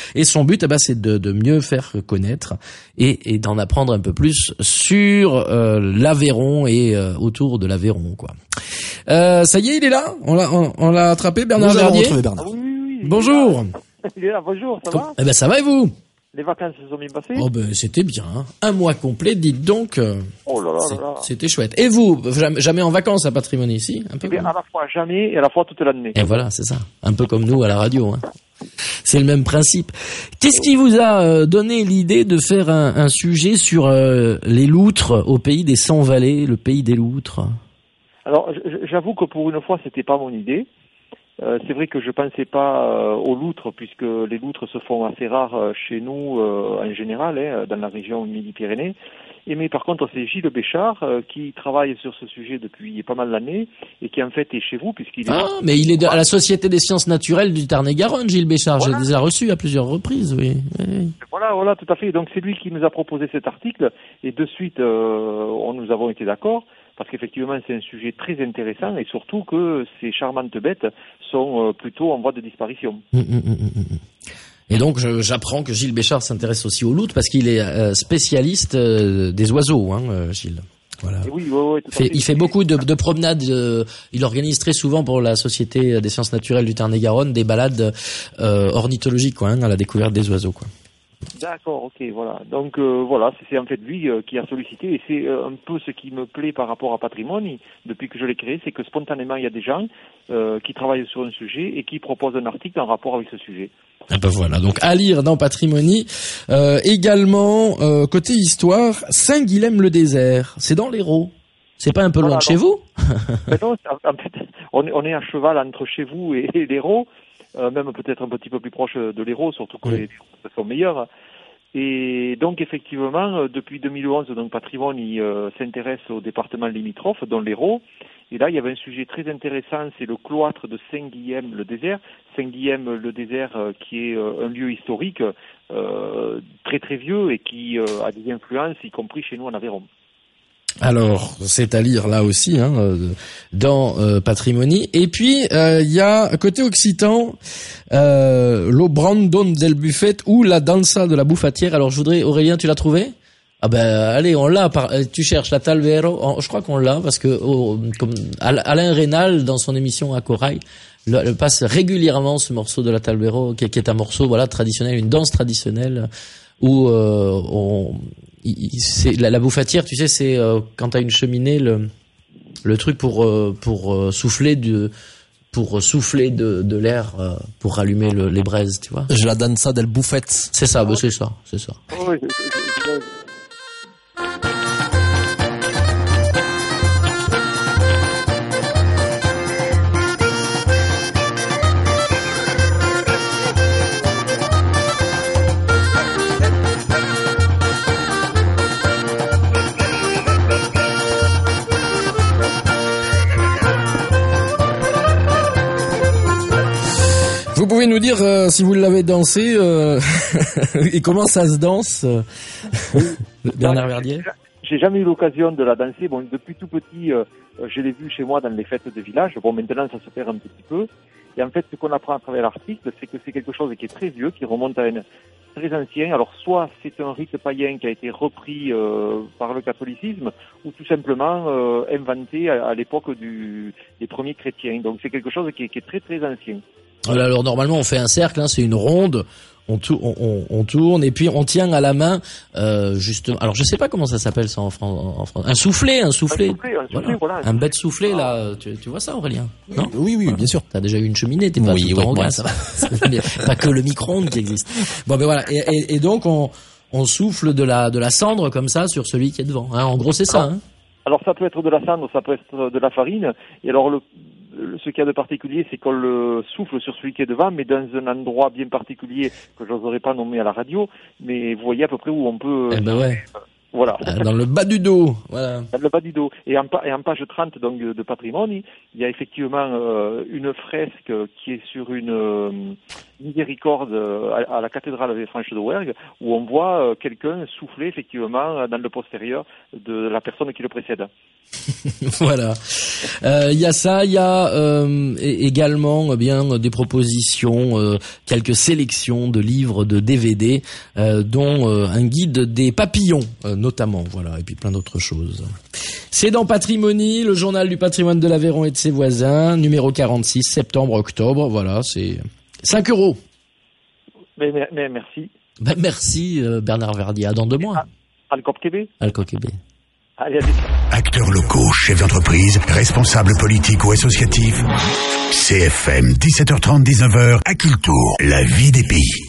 Et son but, c'est de mieux faire connaître et d'en apprendre un peu plus sur l'Aveyron et autour de l'Aveyron, quoi. Ça y est, il est là. On l'a attrapé, Bernard Verdier. Ah oui. Bonjour. Il est là, bonjour, ça va? Eh ben ça va et vous? Les vacances se sont bien passées? Oh ben c'était bien, hein. Un mois complet, dites donc. Oh là là. C'était chouette. Et vous, jamais en vacances à Patrimoine ici, un peu? Eh bien, à la fois jamais et à la fois toute l'année. Et voilà, c'est ça. Un peu comme nous à la radio, hein. C'est le même principe. Qu'est-ce qui vous a donné l'idée de faire un sujet sur les loutres au pays des 100 vallées, le pays des loutres? Alors, j'avoue que pour une fois, c'était pas mon idée. C'est vrai que je pensais pas aux loutres, puisque les loutres se font assez rares chez nous en général, dans la région Midi-Pyrénées. Mais par contre, c'est Gilles Béchard qui travaille sur ce sujet depuis pas mal d'années et qui en fait est chez vous, puisqu'il est... mais il est à la Société des sciences naturelles du Tarn-et-Garonne, Gilles Béchard. Voilà. J'ai déjà reçu à plusieurs reprises, oui. Voilà, tout à fait. Donc c'est lui qui nous a proposé cet article et de suite, nous avons été d'accord. Parce qu'effectivement, c'est un sujet très intéressant et surtout que ces charmantes bêtes sont plutôt en voie de disparition. Et donc, j'apprends que Gilles Béchard s'intéresse aussi aux loutres parce qu'il est spécialiste des oiseaux, Gilles. Voilà. Oui, il fait beaucoup de promenades. Il organise très souvent pour la Société des sciences naturelles du Tarn-et-Garonne des balades ornithologiques, à la découverte des oiseaux, quoi. D'accord, ok, voilà. Donc voilà, c'est en fait lui qui a sollicité et c'est un peu ce qui me plaît par rapport à Patrimoine depuis que je l'ai créé, c'est que spontanément il y a des gens qui travaillent sur un sujet et qui proposent un article en rapport avec ce sujet. Ah ben voilà, donc à lire dans Patrimonie. Également, côté histoire, Saint-Guilhem-le-Désert, c'est dans l'Hérault. C'est pas un peu loin de chez vous? Non, en fait, on est à cheval entre chez vous et l'Hérault. Même peut-être un petit peu plus proche de l'Hérault, surtout que les choses sont meilleures. Et donc effectivement, depuis 2011, donc Patrimoine s'intéresse au département limitrophe, dont l'Hérault. Et là, il y avait un sujet très intéressant, c'est le cloître de Saint-Guilhem-le-Désert. Saint-Guilhem-le-Désert, qui est un lieu historique très très vieux et qui a des influences, y compris chez nous en Aveyron. Alors, c'est à lire là aussi, dans Patrimonie. Et puis, il y a côté occitan, Lo Brandon del Buffet ou la Danza de la Bouffatière. Alors, je voudrais, Aurélien, tu l'as trouvé? Ah ben, allez, on l'a. Tu cherches la Talvero. Je crois qu'on l'a parce que comme Alain Rénal, dans son émission à Corail, passe régulièrement ce morceau de la Talvero, qui est un morceau, traditionnel, une danse traditionnelle où c'est la bouffatière, tu sais, c'est quand t'as une cheminée, le truc pour souffler de l'air pour rallumer les braises, tu vois. Je la danza del buffet. C'est ça, c'est ça. Oui, Vous pouvez nous dire si vous l'avez dansé et comment ça se danse, Bernard Verdier? J'ai jamais eu l'occasion de la danser. Bon, depuis tout petit, je l'ai vu chez moi dans les fêtes de village. Bon, maintenant, ça se perd un petit peu. Et en fait, ce qu'on apprend à travers l'article, c'est que c'est quelque chose qui est très vieux, qui remonte à très ancien. Alors, soit c'est un rite païen qui a été repris par le catholicisme, ou tout simplement inventé à l'époque des premiers chrétiens. Donc, c'est quelque chose qui est très, très ancien. Alors normalement on fait un cercle, c'est une ronde, on tourne et puis on tient à la main justement. Alors je sais pas comment ça s'appelle ça en France. Un soufflet. Voilà. Un bête soufflé là. Tu vois ça, Aurélien? Non? Oui, bien sûr. T'as déjà eu une cheminée, t'es pas tout le temps en gaz, ça va. Pas que le micro-ondes qui existe. Bon ben voilà. Et donc on souffle de la cendre comme ça sur celui qui est devant. En gros c'est ça. Alors ça peut être de la cendre, ça peut être de la farine. Et alors ce qu'il y a de particulier, c'est qu'on le souffle sur celui qui est devant, mais dans un endroit bien particulier que j'oserais pas nommer à la radio, mais vous voyez à peu près où on peut... Voilà. Dans le bas du dos. Voilà. Dans le bas du dos. Et en page 30 donc, de Patrimoine, il y a effectivement une fresque qui est sur une Miséricorde à la cathédrale des Franches de Rouergue, où on voit quelqu'un souffler effectivement dans le postérieur de la personne qui le précède. Voilà. Il y a ça, il y a également bien des propositions, quelques sélections de livres, de DVD, dont un guide des papillons notamment, voilà, et puis plein d'autres choses. C'est dans Patrimonie, le journal du patrimoine de l'Aveyron et de ses voisins, numéro 46, septembre-octobre, voilà, c'est 5 €. Mais merci. Ben merci Bernard Verdier, à dans 2 mois. Alcop Québec. Alcop Québec. Allez, allez. Acteurs locaux, chefs d'entreprise, responsables politiques ou associatifs. CFM, 17h30, 19h, à Kiltour, la vie des pays.